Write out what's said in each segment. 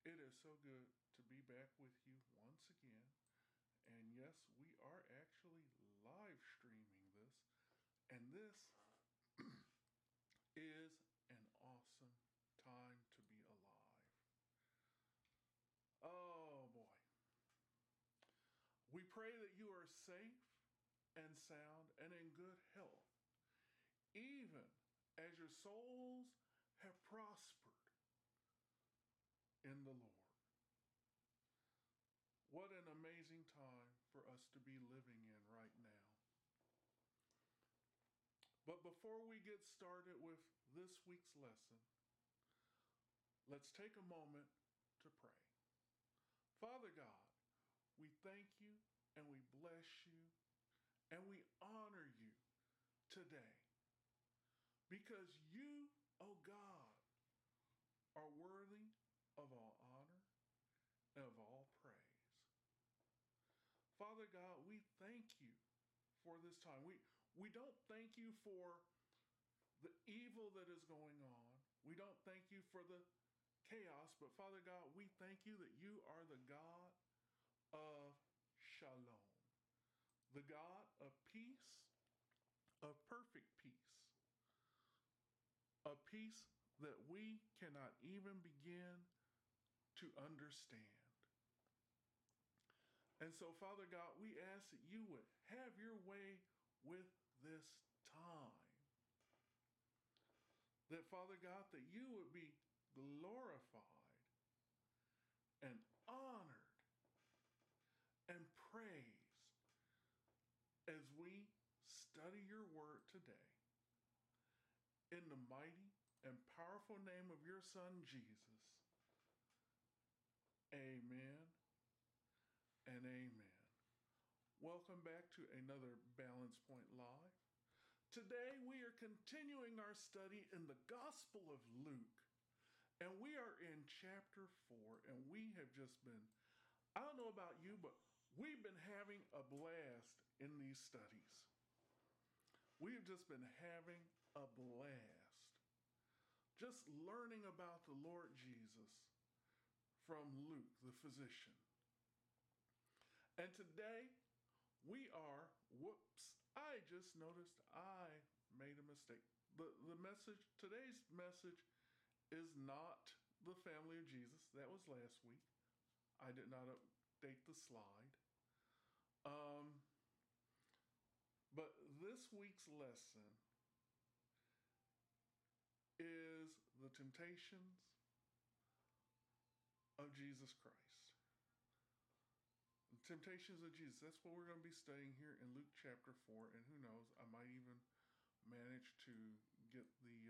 It is so good to be back with you once again. And yes, we are actually live streaming this. And this is an awesome time to be alive. Oh boy. We pray that you are safe and sound and in good health, even as your souls have prospered in the Lord. What an amazing time for us to be living in right now. But before we get started with this week's lesson, let's take a moment to pray. Father God, we thank you and we bless you and we honor you today because you, oh God, are worthy of all honor and of all praise. Father God, we thank you for this time. We don't thank you for the evil that is going on. We don't thank you for the chaos, but Father God, we thank you that you are the God of shalom, the God of peace, of perfect peace, a peace that we cannot even begin to understand. And so, Father God, we ask that you would have your way with this time. That, Father God, that you would be glorified and honored and praised as we study your word today. In the mighty and powerful name of your Son, Jesus. Amen and amen. Welcome back to another Balance Point Live. Today we are continuing our study in the Gospel of Luke. And we are in chapter 4, and we have just been, I don't know about you, but we've been having a blast in these studies. We've just been having a blast. Just learning about the Lord Jesus from Luke, the physician. And today we are, I just noticed I made a mistake. The message, today's message is not the family of Jesus. That was last week. I did not update the slide. But this week's lesson is the temptations of Jesus Christ. The temptations of Jesus. That's what we're going to be studying here in Luke chapter 4. And who knows, I might even manage to get the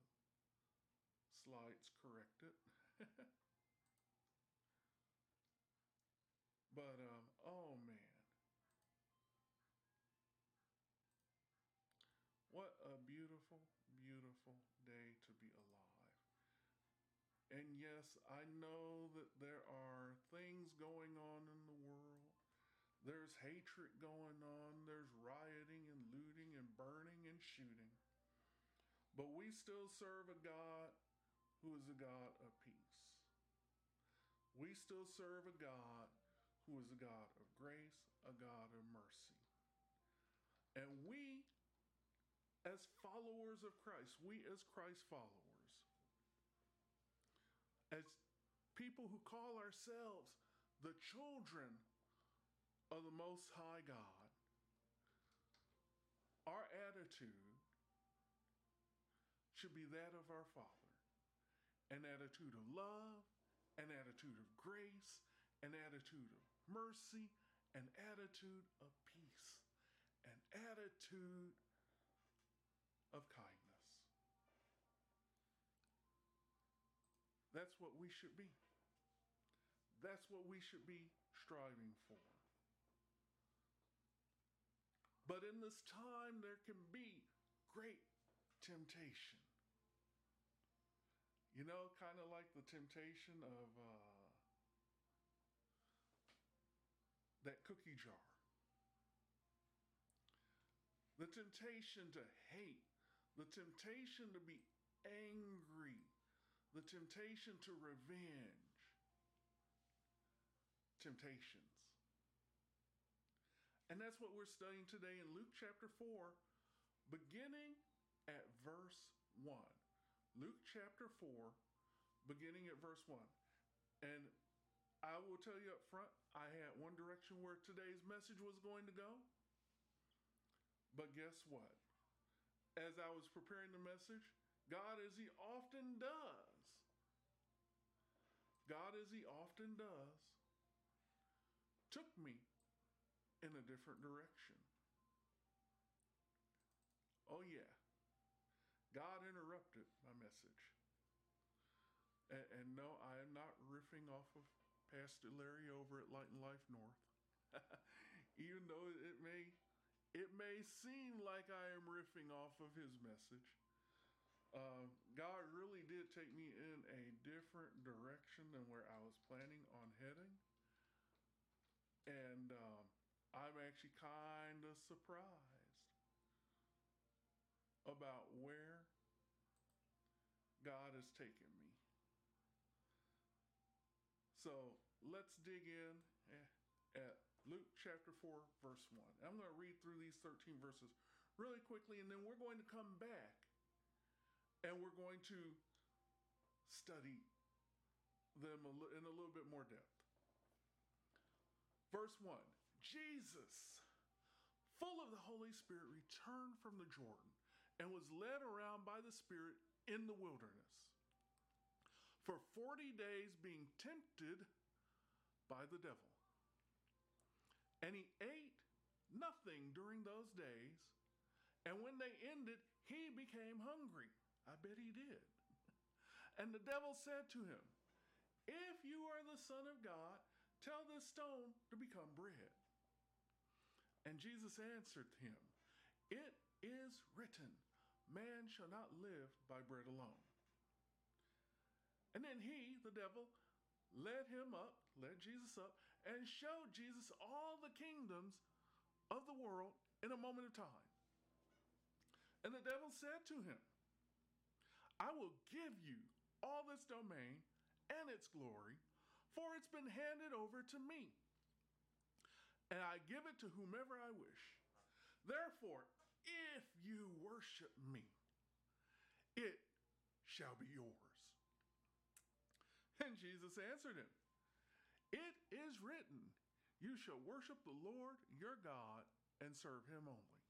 slides corrected. But, oh man. What a beautiful, beautiful day to be alive. And yes, I know that there are things going on in the world. There's hatred going on. There's rioting and looting and burning and shooting. But we still serve a God who is a God of peace. We still serve a God who is a God of grace, a God of mercy. And we, as followers of Christ, we as Christ followers, as people who call ourselves the children of the Most High God, our attitude should be that of our Father. An attitude of love, an attitude of grace, an attitude of mercy, an attitude of peace, an attitude of kindness. That's what we should be. That's what we should be striving for. But in this time, there can be great temptation. You know, kind of like the temptation of that cookie jar. The temptation to hate. The temptation to be angry. The temptation to revenge. temptations. And that's what we're studying today in Luke chapter 4, beginning at verse 1. Luke chapter 4, beginning at verse 1. And I will tell you up front, I had one direction where today's message was going to go. But guess what? As I was preparing the message, God, as He often does, took me in a different direction. Oh, yeah. God interrupted my message. And no, I am not riffing off of Pastor Larry over at Light and Life North. Even though it may seem like I am riffing off of his message. God really did take me in a different direction than where I was planning on heading. And I'm actually kind of surprised about where God has taken me. So let's dig in at Luke chapter 4, verse 1. I'm going to read through these 13 verses really quickly, and then we're going to come back and we're going to study them in a little bit more depth. Verse 1, Jesus, full of the Holy Spirit, returned from the Jordan and was led around by the Spirit in the wilderness for 40 days, being tempted by the devil. And he ate nothing during those days, and when they ended, he became hungry. I bet he did. And the devil said to him, "If you are the Son of God, tell this stone to become bread." And Jesus answered him, "It is written, man shall not live by bread alone." And then he, the devil, led Jesus up, and showed Jesus all the kingdoms of the world in a moment of time. And the devil said to him, "I will give you all this domain and its glory, for it's been handed over to me, and I give it to whomever I wish. Therefore, if you worship me, it shall be yours." And Jesus answered him, "It is written, you shall worship the Lord your God and serve him only."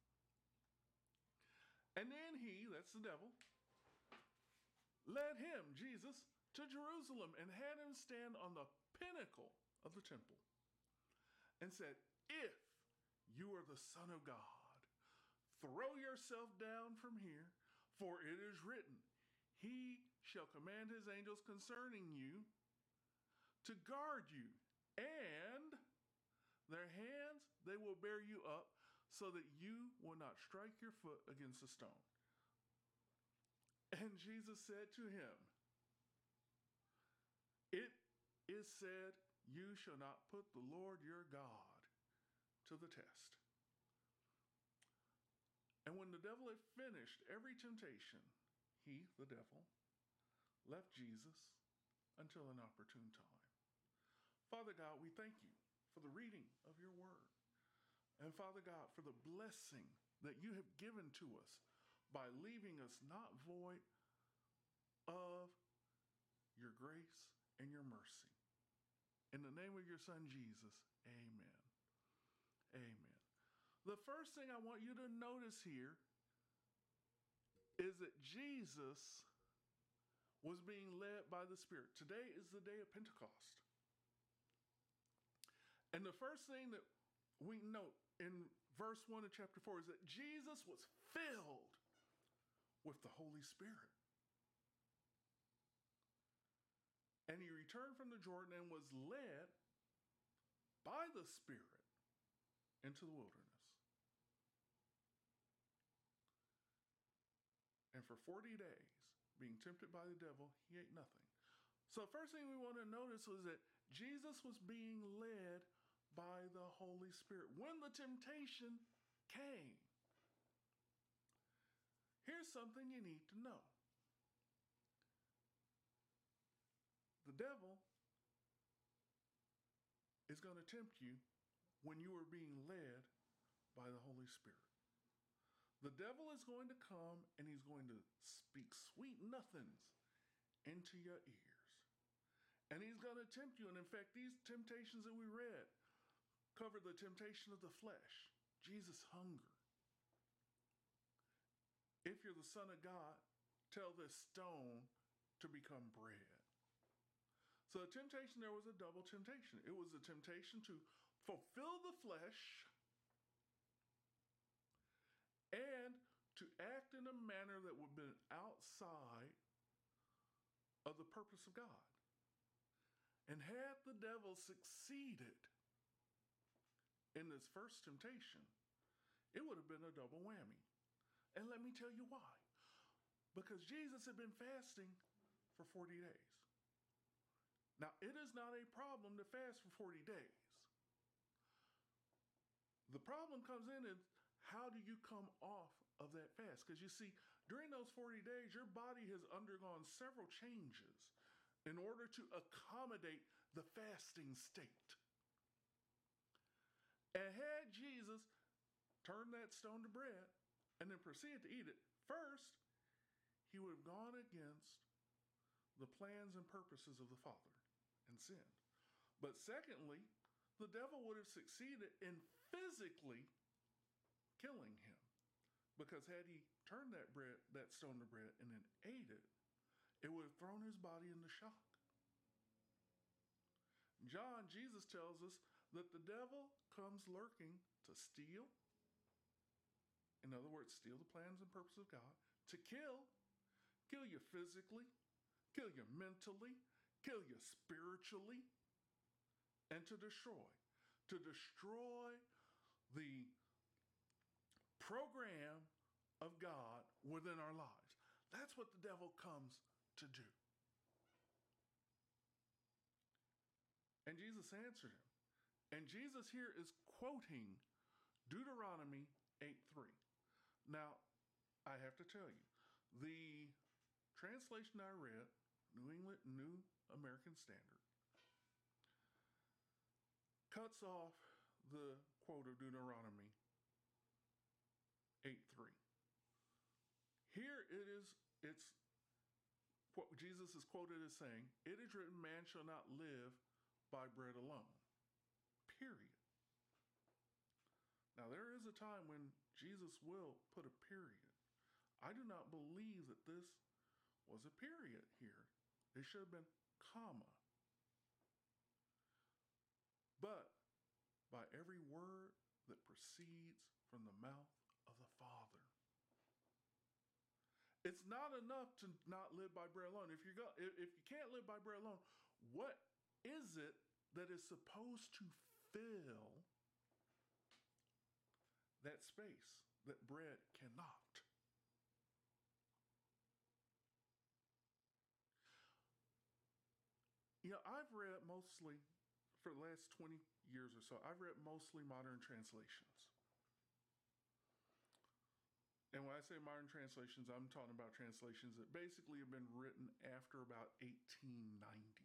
And then he, that's the devil, led him, Jesus, to Jerusalem and had him stand on the pinnacle of the temple and said, "If you are the Son of God, throw yourself down from here, for it is written, he shall command his angels concerning you to guard you, and their hands they will bear you up, so that you will not strike your foot against a stone." And Jesus said to him, "It is said, you shall not put the Lord your God to the test." And when the devil had finished every temptation, he, the devil, left Jesus until an opportune time. Father God, we thank you for the reading of your word. And Father God, for the blessing that you have given to us by leaving us not void of your grace and your mercy. In the name of your Son, Jesus, amen. Amen. The first thing I want you to notice here is that Jesus was being led by the Spirit. Today is the day of Pentecost. And the first thing that we note in verse 1 of chapter 4 is that Jesus was filled with the Holy Spirit. And he returned from the Jordan and was led by the Spirit into the wilderness. And for 40 days, being tempted by the devil, he ate nothing. So the first thing we want to notice was that Jesus was being led by the Holy Spirit when the temptation came. Here's something you need to know. The devil is is going to tempt you when you are being led by the Holy Spirit. The devil is going to come and he's going to speak sweet nothings into your ears. And he's going to tempt you. And in fact, these temptations that we read cover the temptation of the flesh, Jesus' hunger. If you're the Son of God, tell this stone to become bread. So the temptation there was a double temptation. It was a temptation to fulfill the flesh and to act in a manner that would have been outside of the purpose of God. And had the devil succeeded in this first temptation, it would have been a double whammy. And let me tell you why. Because Jesus had been fasting for 40 days. Now, it is not a problem to fast for 40 days. The problem comes in is how do you come off of that fast? Because you see, during those 40 days, your body has undergone several changes in order to accommodate the fasting state. And had Jesus turned that stone to bread and then proceeded to eat it, first, he would have gone against the plans and purposes of the Father and sinned. But secondly, the devil would have succeeded in physically killing him. Because had he turned that stone to bread and then ate it, it would have thrown his body into shock. Jesus tells us that the devil comes lurking to steal. In other words, steal the plans and purposes of God, to kill you physically, kill you mentally, kill you spiritually, and to destroy the program of God within our lives. That's what the devil comes to do. And Jesus answered him. And Jesus here is quoting Deuteronomy 8:3. Now, I have to tell you, the translation I read, New American Standard, cuts off the quote of Deuteronomy 8:3. Here it's what Jesus is quoted as saying, "It is written, man shall not live by bread alone." Period. Now, there is a time when Jesus will put a period. I do not believe that this was a period here. It should have been comma. But by every word that proceeds from the mouth of the Father. It's not enough to not live by bread alone. If you can't live by bread alone, what is it that is supposed to fill that space that bread cannot? I've read mostly, for the last 20 years or so, I've read mostly modern translations. And when I say modern translations, I'm talking about translations that basically have been written after about 1890.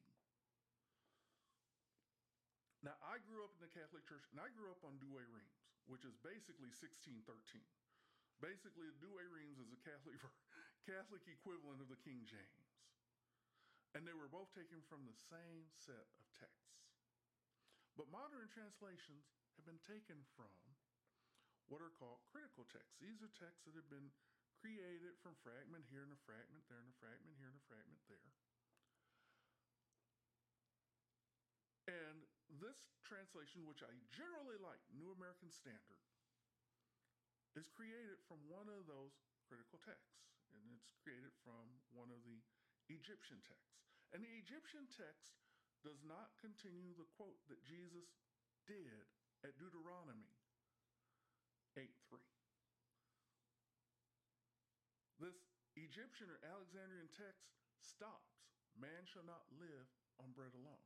Now, I grew up in the Catholic Church, and I grew up on Douay-Rheims, which is basically 1613. Basically, Douay-Rheims is a Catholic equivalent of the King James. And they were both taken from the same set of texts. But modern translations have been taken from what are called critical texts. These are texts that have been created from fragment here and a fragment there and a fragment here and a fragment there. And this translation, which I generally like, New American Standard, is created from one of those critical texts. And it's created from one of the Egyptian texts. And the Egyptian text does not continue the quote that Jesus did at Deuteronomy 8:3. This Egyptian or Alexandrian text stops. Man shall not live on bread alone.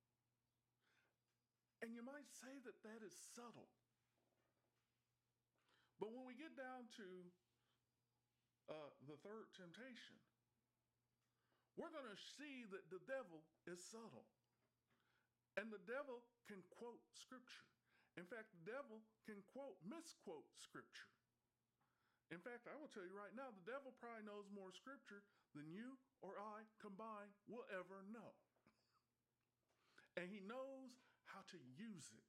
And you might say that that is subtle. But when we get down to the third temptation, we're going to see that the devil is subtle. And the devil can quote scripture. In fact, the devil can misquote scripture. In fact, I will tell you right now, the devil probably knows more scripture than you or I combined will ever know. And he knows how to use it.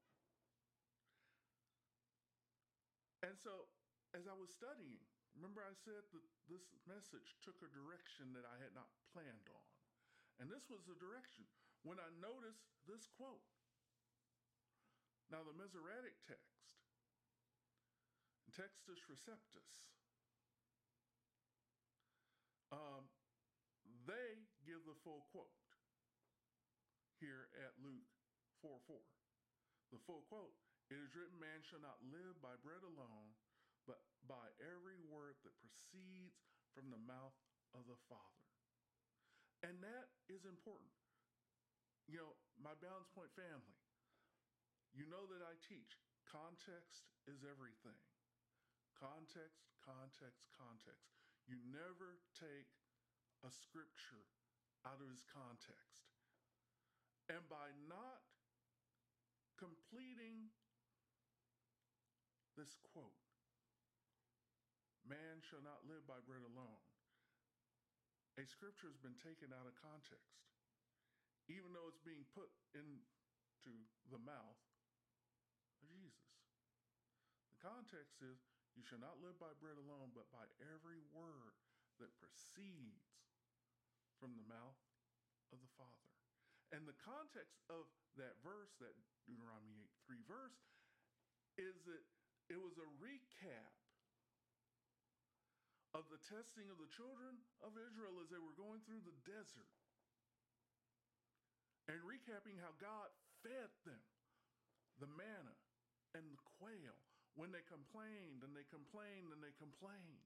And so, as I was studying, remember I said that this message took a direction that I had not planned on. And this was the direction when I noticed this quote. Now, the Masoretic text, Textus Receptus, they give the full quote here at Luke 4:4. The full quote, "It is written, man shall not live by bread alone, but by every word that proceeds from the mouth of the Father." And that is important. You know, my Balance Point family, you know that I teach context is everything. Context, context, context. You never take a scripture out of its context. And by not completing this quote, man shall not live by bread alone, a scripture has been taken out of context, even though it's being put into the mouth of Jesus. The context is, you shall not live by bread alone, but by every word that proceeds from the mouth of the Father. And the context of that verse, that Deuteronomy 8:3 verse, is that it was a recap of the testing of the children of Israel as they were going through the desert. And recapping how God fed them the manna and the quail when they complained and they complained and they complained.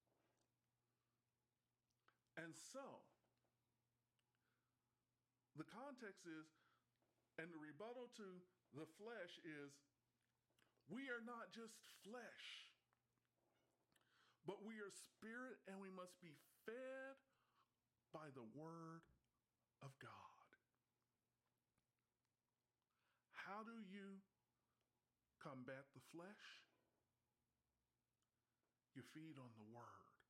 And so, the context is, and the rebuttal to the flesh is, we are not just flesh, but we are spirit, and we must be fed by the word of God. How do you combat the flesh? You feed on the word.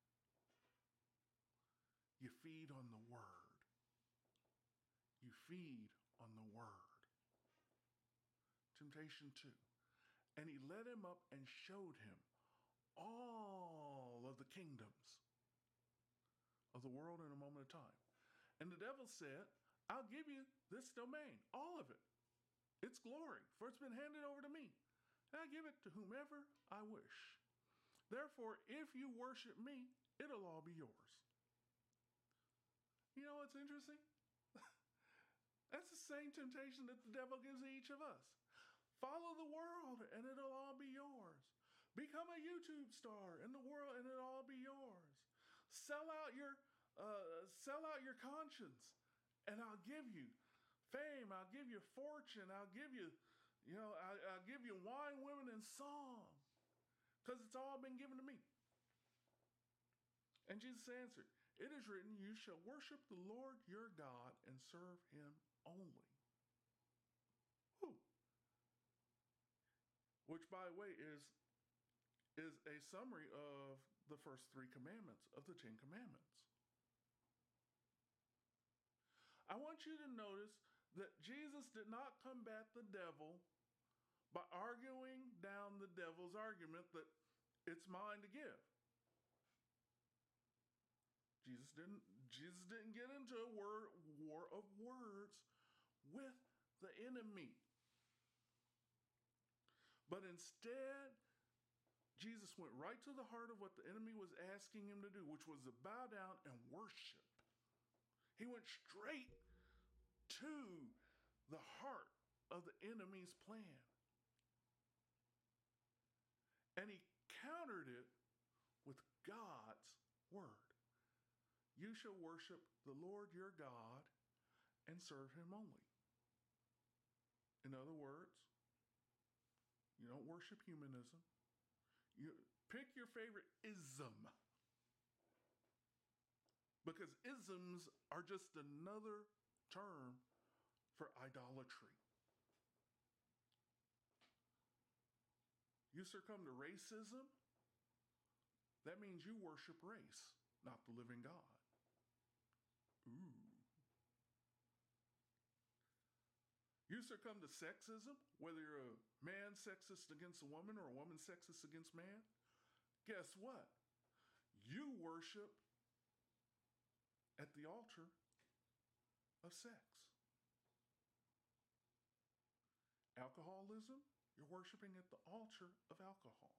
You feed on the word. You feed on the word. Temptation 2. And he led him up and showed him all of the kingdoms of the world in a moment of time. And the devil said, I'll give you this domain, all of it. Its glory, for it's been handed over to me. And I give it to whomever I wish. Therefore, if you worship me, it'll all be yours. You know what's interesting? That's the same temptation that the devil gives to each of us. Follow the world and it'll all be yours. Become a YouTube star in the world and it'll all be yours. Sell out your conscience and I'll give you fame. I'll give you fortune. I'll give you, I'll give you wine, women, and song, because it's all been given to me. And Jesus answered, it is written, you shall worship the Lord your God and serve him only. Whew. Which, by the way, is a summary of the first 3 commandments of the 10 commandments. I want you to notice that Jesus did not combat the devil by arguing down the devil's argument that it's mine to give. Jesus didn't get into a war of words with the enemy. But instead, Jesus went right to the heart of what the enemy was asking him to do, which was to bow down and worship. He went straight to the heart of the enemy's plan. And he countered it with God's word. You shall worship the Lord your God and serve him only. In other words, you don't worship humanism. You pick your favorite ism. Because isms are just another term for idolatry. You succumb to racism, that means you worship race, not the living God. Ooh. You succumb to sexism, whether you're a man sexist against a woman or a woman sexist against man. Guess what? You worship at the altar of sex. Alcoholism, you're worshiping at the altar of alcohol.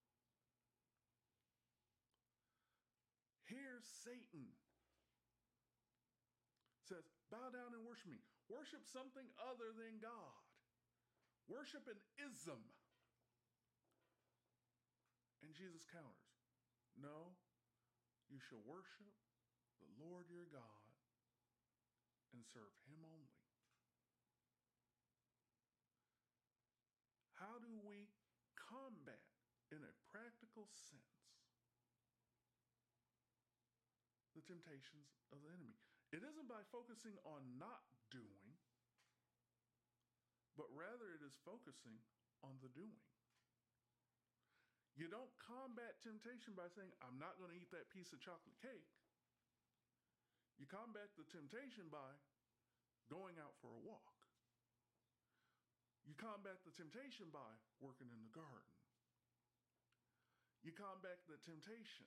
Here, Satan says, bow down and worship me. Worship something other than God. Worship an ism. And Jesus counters, no, you shall worship the Lord your God and serve him only. How do we combat, in a practical sense, the temptations of the enemy? It isn't by focusing on not doing, but rather it is focusing on the doing. You don't combat temptation by saying, I'm not going to eat that piece of chocolate cake. You combat the temptation by going out for a walk. You combat the temptation by working in the garden. You combat the temptation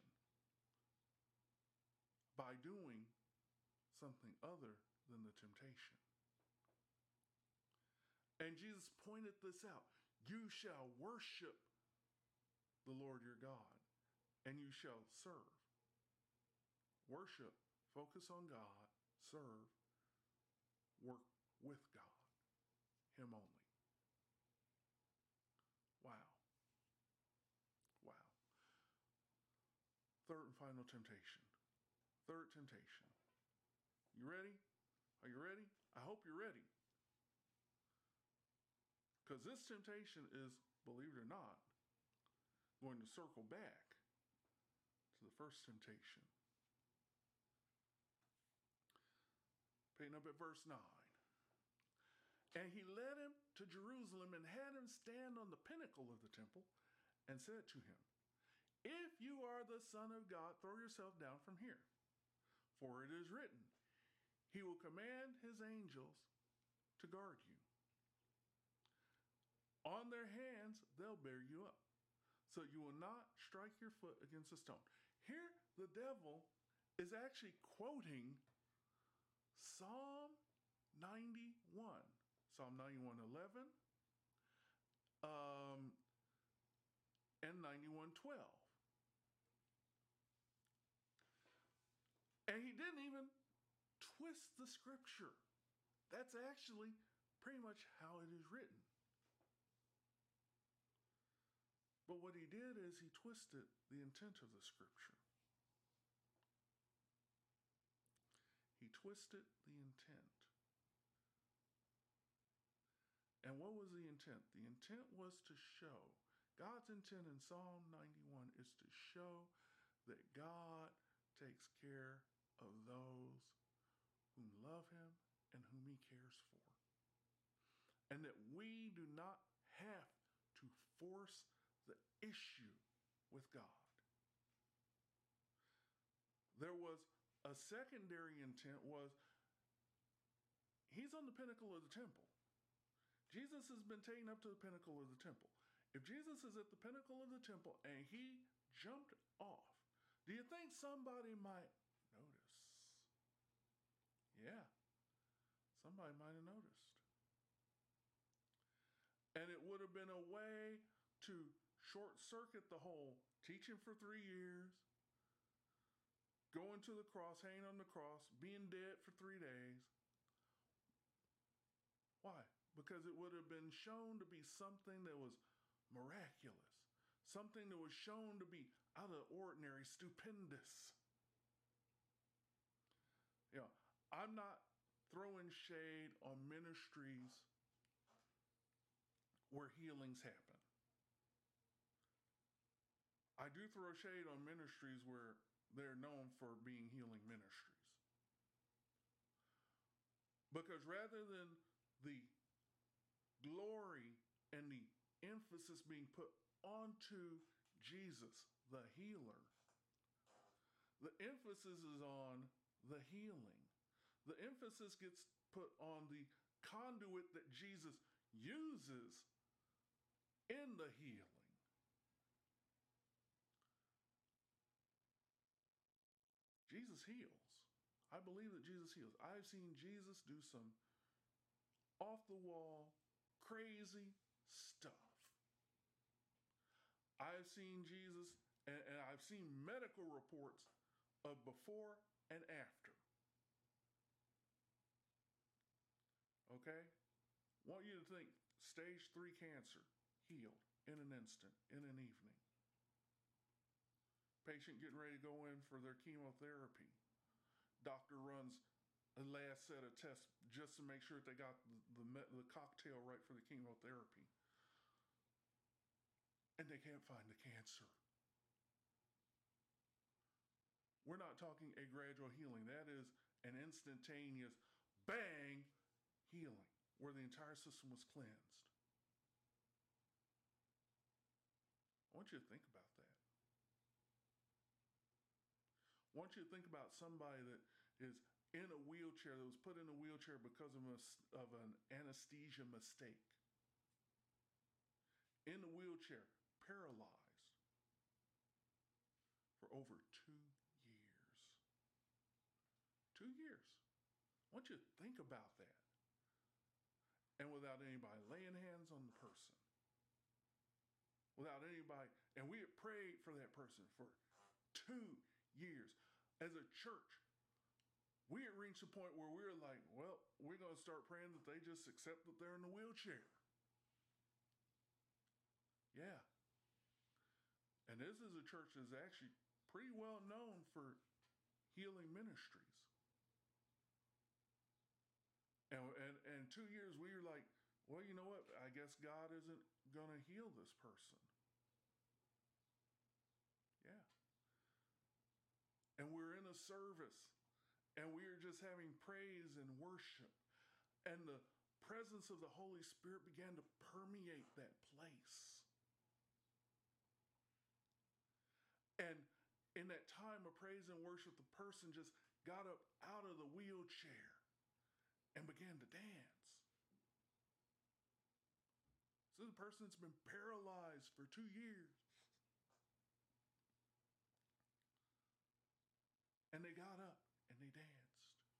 by doing something other than the temptation. And Jesus pointed this out. You shall worship the Lord your God, and you shall serve. Worship, focus on God, serve, work with God, him only. Wow. Wow. Third and final temptation. Third temptation. You ready? Are you ready? I hope you're ready. Because this temptation is, believe it or not, going to circle back to the first temptation. Picking up at verse 9. And he led him to Jerusalem and had him stand on the pinnacle of the temple and said to him, if you are the Son of God, throw yourself down from here. For it is written, he will command his angels to guard you. On their hands, they'll bear you up, so you will not strike your foot against a stone. Here, the devil is actually quoting Psalm 91. Psalm 91:11 and 91:12. And he didn't even twist the scripture. That's actually pretty much how it is written. But what he did is he twisted the intent of the scripture. He twisted the intent. And what was the intent? The intent was to show, God's intent in Psalm 91 is to show that God takes care of those who love him and whom he cares for. And that we do not have to force the issue with God. There was a secondary intent was, he's on the pinnacle of the temple. Jesus has been taken up to the pinnacle of the temple. If Jesus is at the pinnacle of the temple and he jumped off, do you think somebody might notice? Yeah, somebody might have noticed. And it would have been a way to short circuit the whole teaching for 3 years, going to the cross, hanging on the cross, being dead for 3 days. Why? Because it would have been shown to be something that was miraculous, something that was shown to be out of the ordinary, stupendous. You know, I'm not throwing shade on ministries where healings happen. I do throw shade on ministries where they're known for being healing ministries. Because rather than the glory and the emphasis being put onto Jesus, the healer. The emphasis is on the healing. The emphasis gets put on the conduit that Jesus uses in the healing. Jesus heals. I believe that Jesus heals. I've seen Jesus do some off the wall, crazy stuff. I've seen Jesus, and I've seen medical reports of before and after. Okay? Want you to think stage 3 cancer healed in an instant, in an evening. Patient getting ready to go in for their chemotherapy. Doctor runs a last set of tests just to make sure that they got the cocktail right for the chemotherapy. And they can't find the cancer. We're not talking a gradual healing. That is an instantaneous bang healing where the entire system was cleansed. I want you to think about that. I want you to think about somebody that is in a wheelchair, that was put in a wheelchair because of an anesthesia mistake. In the wheelchair, paralyzed for over 2 years. 2 years. I want you to think about that. And without anybody laying hands on the person. Without anybody, and we had prayed for that person for 2 years. As a church, we had reached a point where we were like, well, we're going to start praying that they just accept that they're in the wheelchair. Yeah. And this is a church that's actually pretty well known for healing ministries. And 2 years we were like, well, you know what? I guess God isn't going to heal this person. Yeah. And we're in a service and we are just having praise and worship. And the presence of the Holy Spirit began to permeate that place. And in that time of praise and worship, the person just got up out of the wheelchair and began to dance. So the person's been paralyzed for 2 years. And they got up and they danced.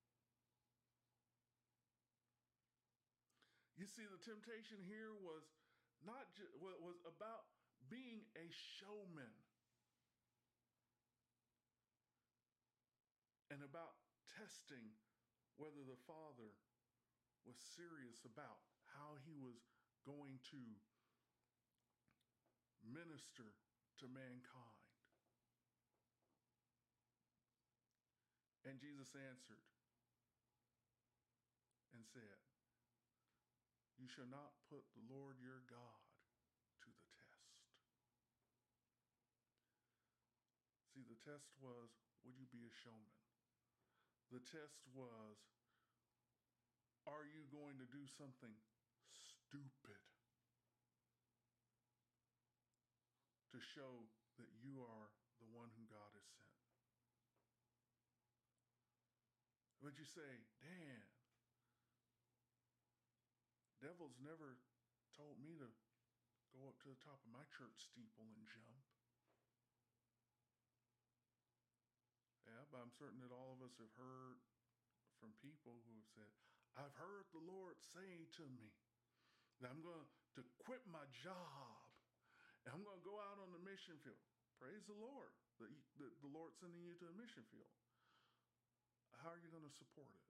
You see, the temptation here was not just was about being a showman and about testing whether the Father was serious about how he was going to minister to mankind. And Jesus answered and said, you shall not put the Lord your God to the test. See, the test was, would you be a showman? The test was, are you going to do something stupid to show that you are the one whom God has sent? Would you say, Dan, devil's never told me to go up to the top of my church steeple and jump? Yeah, but I'm certain that all of us have heard from people who have said, I've heard the Lord say to me that I'm going to quit my job and I'm going to go out on the mission field. Praise the Lord that the Lord's sending you to the mission field. How are you going to support it?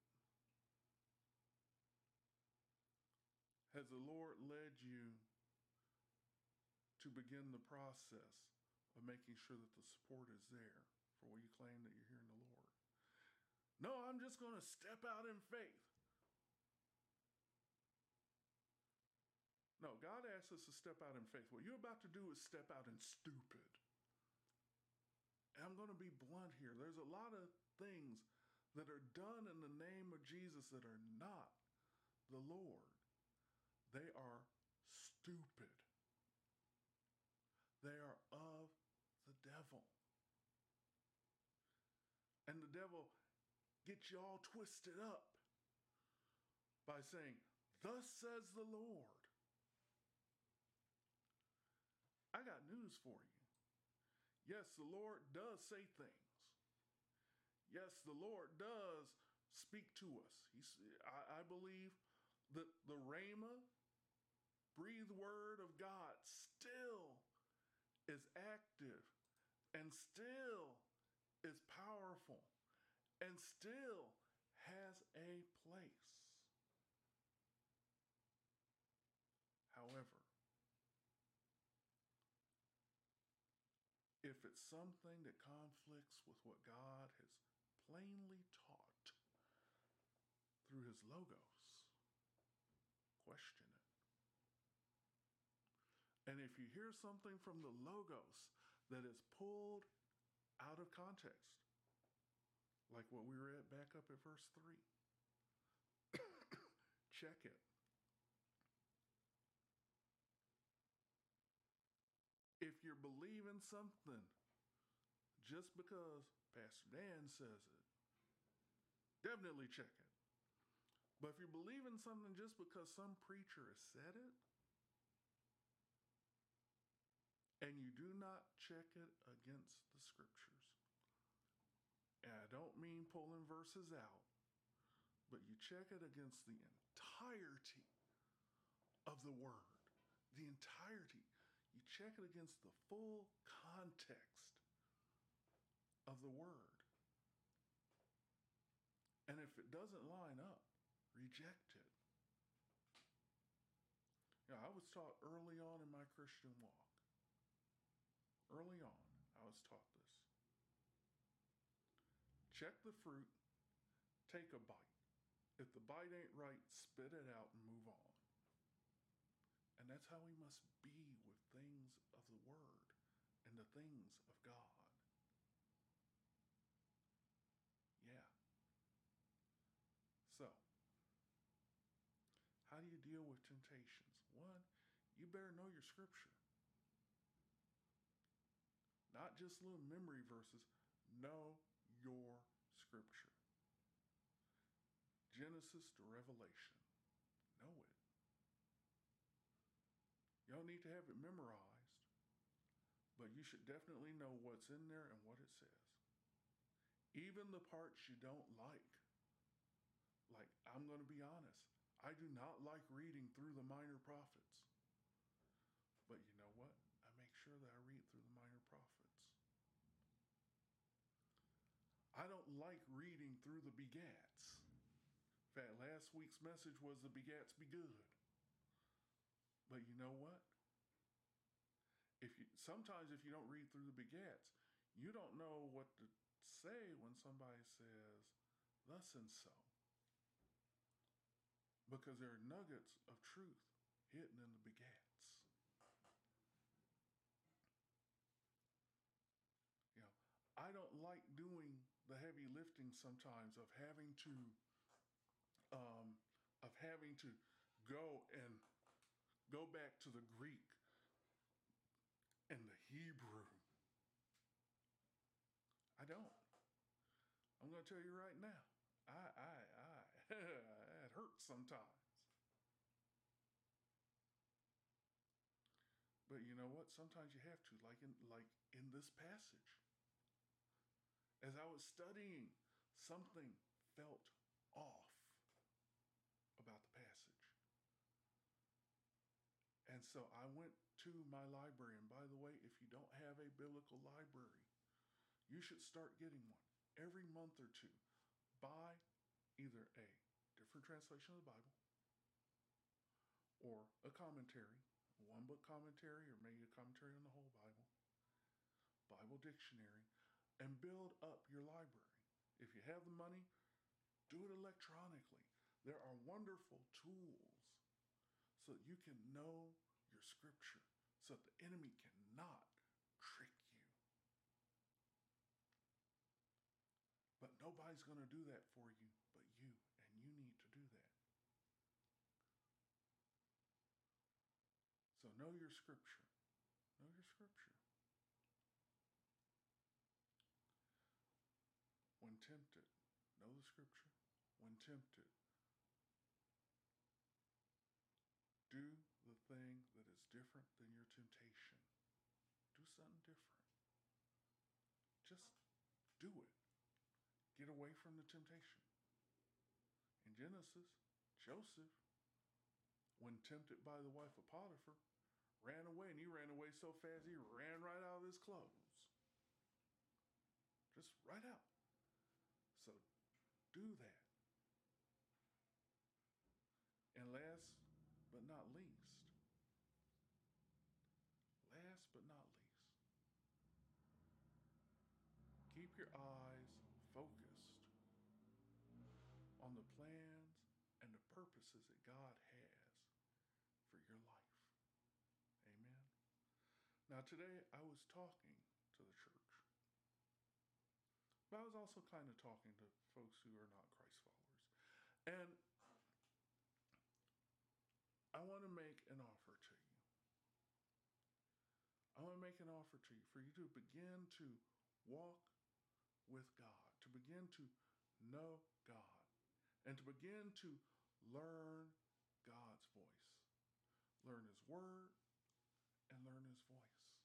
Has the Lord led you to begin the process of making sure that the support is there for what you claim that you're hearing the Lord? No, I'm just going to step out in faith. No, God asks us to step out in faith. What you're about to do is step out in stupid. And I'm going to be blunt here. There's a lot of things that are done in the name of Jesus that are not the Lord. They are stupid. They are of the devil. And the devil gets you all twisted up by saying, "Thus says the Lord." I got news for you. Yes, the Lord does say things. Yes, the Lord does speak to us. I believe that the Rhema, breathed word of God, still is active and still is powerful and still has a place. However, if it's something that conflicts with what God has plainly taught through his logos, question it. And if you hear something from the logos that is pulled out of context, like what we read back up at verse 3, check it. If you're believing something just because Pastor Dan says it, definitely check it. But if you're believing something just because some preacher has said it, and you do not check it against the scriptures, and I don't mean pulling verses out, but you check it against the entirety of the word, the entirety. You check it against the full context of the word. And if it doesn't line up, reject it. You know, I was taught early on in my Christian walk. Early on, I was taught this. Check the fruit, take a bite. If the bite ain't right, spit it out and move on. And that's how we must be with things of the word and the things of God. Yeah. So, how do you deal with temptations? One, you better know your scripture. Not just little memory verses. Know your scripture. Genesis to Revelation. Know it. You don't need to have it memorized, but you should definitely know what's in there and what it says. Even the parts you don't like. Like, I'm going to be honest, I do not like reading through the minor prophets. But you know what? I make sure that I read through the minor prophets. I don't like reading through the begats. In fact, last week's message was the begats be good. But you know what? Sometimes if you don't read through the begats, you don't know what to say when somebody says thus and so. Because there are nuggets of truth hidden in the begats. You know, I don't like doing the heavy lifting sometimes of having to go back to the Greek and the Hebrew. I don't. I'm going to tell you right now. It hurts sometimes. But you know what? Sometimes you have to, like in this passage. As I was studying, something felt off about the passage. And so I went to my library. And by the way, if you don't have a biblical library, you should start getting one every month or two. Buy either a different translation of the Bible or a commentary, a one-book commentary, or maybe a commentary on the whole Bible, Bible dictionary, and build up your library. If you have the money, do it electronically. There are wonderful tools so that you can know your scripture, so that the enemy cannot trick you. But nobody's going to do that for you but you, and you need to do that. Know your scripture. Know your scripture. When tempted, know the scripture. When tempted, do the thing that is different than your temptation. Do something different. Just do it. Get away from the temptation. In Genesis, Joseph, when tempted by the wife of Potiphar, ran away, and he ran away so fast he ran right out of his clothes. Just right out. So do that. And last but not least, keep your eyes focused on the plans and the purposes that God has for your life. Amen. Now, today I was talking to the church, but I was also kind of talking to folks who are not Christ followers. And I want to make an offer to you. I want to make an offer to you for you to begin to walk with God, to begin to know God, and to begin to learn God's voice. Learn His Word and learn His voice.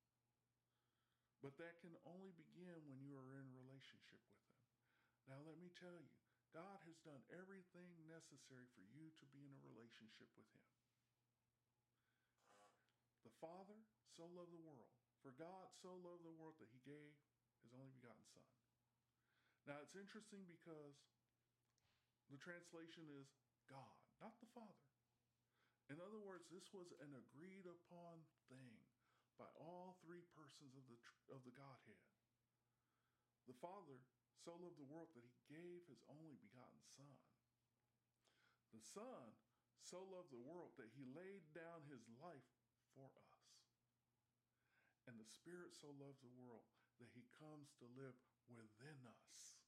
But that can only begin when you are in relationship with Him. Now let me tell you, God has done everything necessary for you to be in a relationship with Him. The Father so loved the world. For God so loved the world that He gave His only begotten Son. Now it's interesting because the translation is God, not the Father. In other words, this was an agreed upon thing by all three persons of the Godhead. The Father so loved the world that He gave His only begotten Son. The Son so loved the world that He laid down His life for us. And the Spirit so loves the world that He comes to live within us.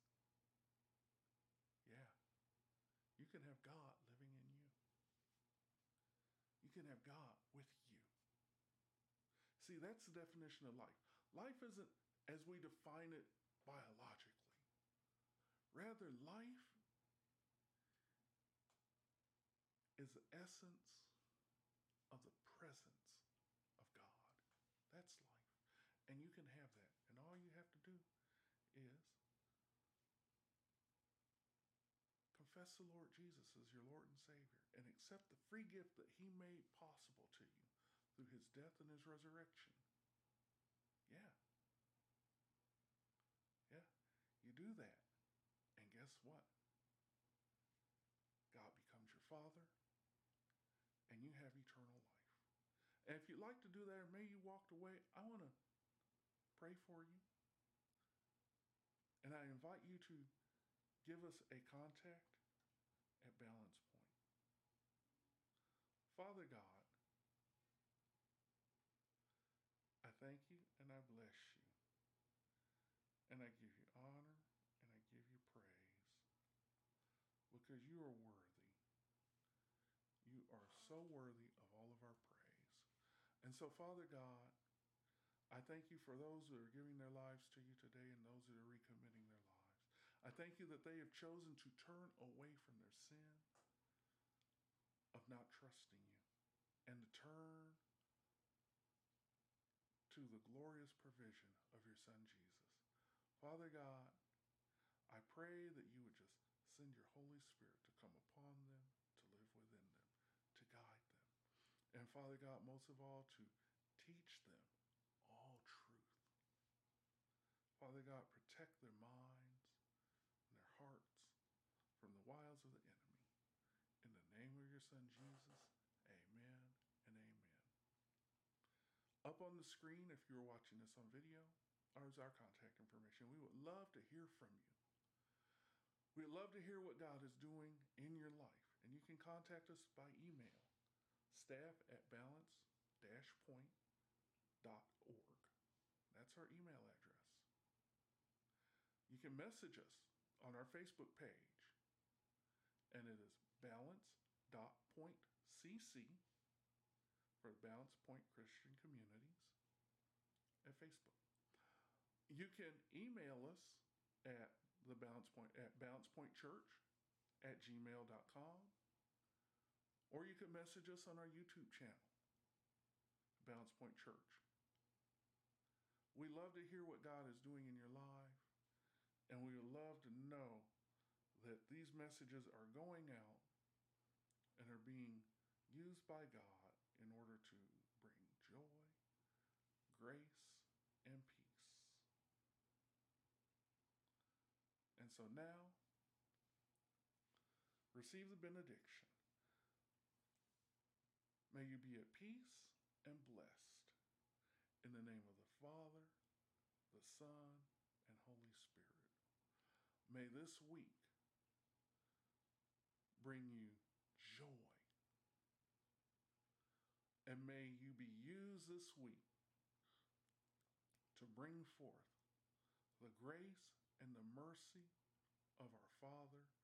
Yeah, you can have God living in you. You can have God with you. See, that's the definition of life. Life isn't as we define it biologically. Rather, life is the essence of the presence of God. That's life. And you can have that. And all you have to do is confess the Lord Jesus as your Lord and Savior and accept the free gift that He made possible to you through His death and His resurrection. Yeah. Yeah. You do that. And guess what? God becomes your Father and you have eternal life. And if you'd like to do that, or maybe you walked away, I want to pray for you. And I invite you to give us a contact at Balance Point. Father God, I thank you and I bless you. And I give you honor and I give you praise because you are worthy. You are so worthy of all of our praise. And so, Father God, I thank you for those that are giving their lives to you today and those that are recommitting their lives. I thank you that they have chosen to turn away from their sin of not trusting you and to turn to the glorious provision of your Son, Jesus. Father God, I pray that you would just send your Holy Spirit to come upon them, to live within them, to guide them. And Father God, most of all, to teach them all truth. Father God, protect their minds and their hearts from the wiles of the enemy. In the name of your Son, Jesus, amen and amen. Up on the screen, if you're watching this on video, is our contact information. We would love to hear from you. We'd love to hear what God is doing in your life. And you can contact us by email, staff@balance-point.org. That's our email address. You can message us on our Facebook page, and it is balance.pointcc. For for Balance Point Christian Communities at Facebook. You can email us at balancepointchurch@gmail.com, or you can message us on our YouTube channel, Balance Point Church. We love to hear what God is doing in your life, and we would love to know that these messages are going out and are being used by God in order to bring joy, grace, and peace. And so now, receive the benediction. May you be at peace and blessed in the name of the Father, the Son, and Holy Spirit. May this week bring you joy. And may you be used this week to bring forth the grace and the mercy of our Father